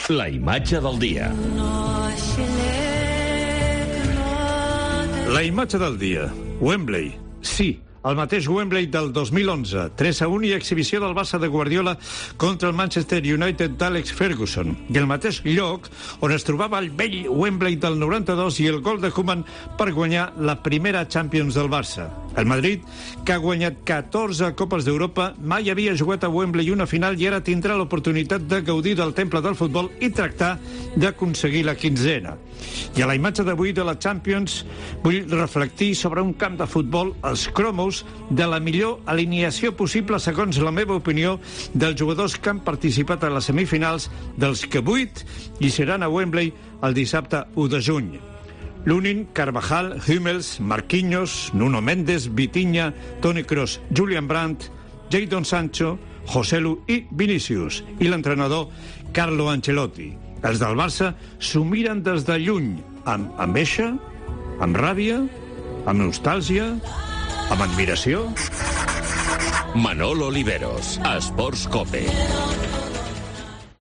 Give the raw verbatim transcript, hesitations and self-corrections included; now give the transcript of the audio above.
La imatge del dia. La imatge del dia. Wembley. Sí, el mateix Wembley del dos mil onze. tres a un i exhibició del Barça de Guardiola contra el Manchester United d'Alex Ferguson. I el mateix lloc on es trobava el vell Wembley del noranta-dos i el gol de Koeman per guanyar la primera Champions del Barça. El Madrid, que ha guanyat catorze Copes d'Europa, mai havia jugat a Wembley una final i ara tindrà l'oportunitat de gaudir del temple del futbol i tractar d'aconseguir la quinzena. I a la imatge d'avui de la Champions vull reflectir sobre un camp de futbol, els cromos, de la millor alineació possible, segons la meva opinió, dels jugadors que han participat a les semifinals, dels que vuit hi seran a Wembley el dissabte u de juny. Lunin, Carvajal, Hummels, Marquinhos, Nuno Mendes, Vitinha, Toni Kroos, Julian Brandt, Jadon Sancho, Joselu i Vinícius. I l'entrenador, Carlo Ancelotti. Els del Barça s'ho miren des de lluny, amb enveja, amb ràbia, amb nostàlgia, amb admiració. Manolo Oliveros, Esports Cope.